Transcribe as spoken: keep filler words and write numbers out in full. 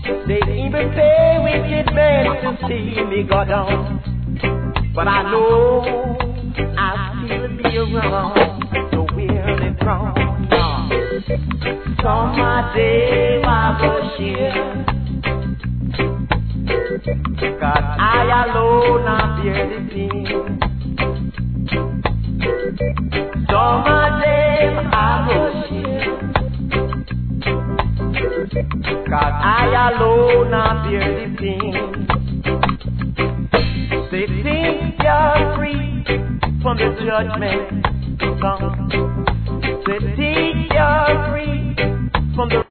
They even pay wicked men to see me go down. But I know I'll still be around to wear the crown. Some my day I go share, 'cause I alone I bear the pain. Some my day I go share, 'cause I alone I bear the pain. They think you're free from the judgment song. They think you're free from the